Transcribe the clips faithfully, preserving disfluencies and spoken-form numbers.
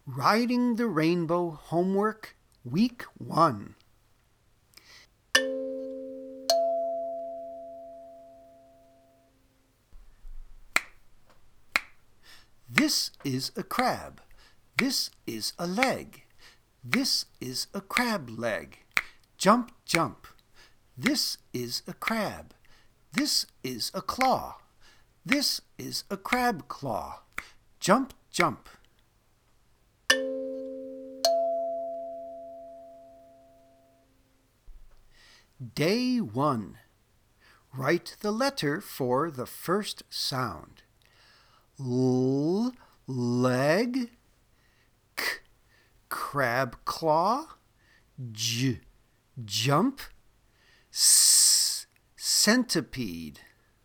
Riding the Rainbow Homework, Week one. This is a crab. This is a leg. This is a crab leg. Jump, jump. This is a crab. This is a claw. This is a crab claw. Jump, jump. Day one. Write the letter for the first sound. L, leg. K, crab claw. J, jump. S, centipede.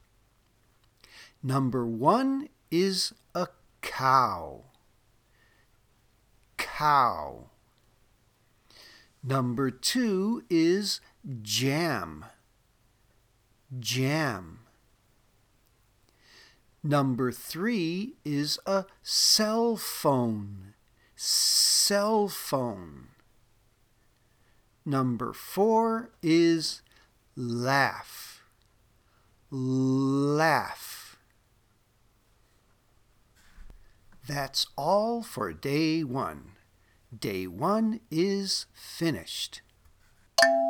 Number one is a cow. Cow. Number two is jam. Jam. Number three is a cell phone. Cell phone. Number four is laugh. Laugh. That's all for day one. Day one is finished.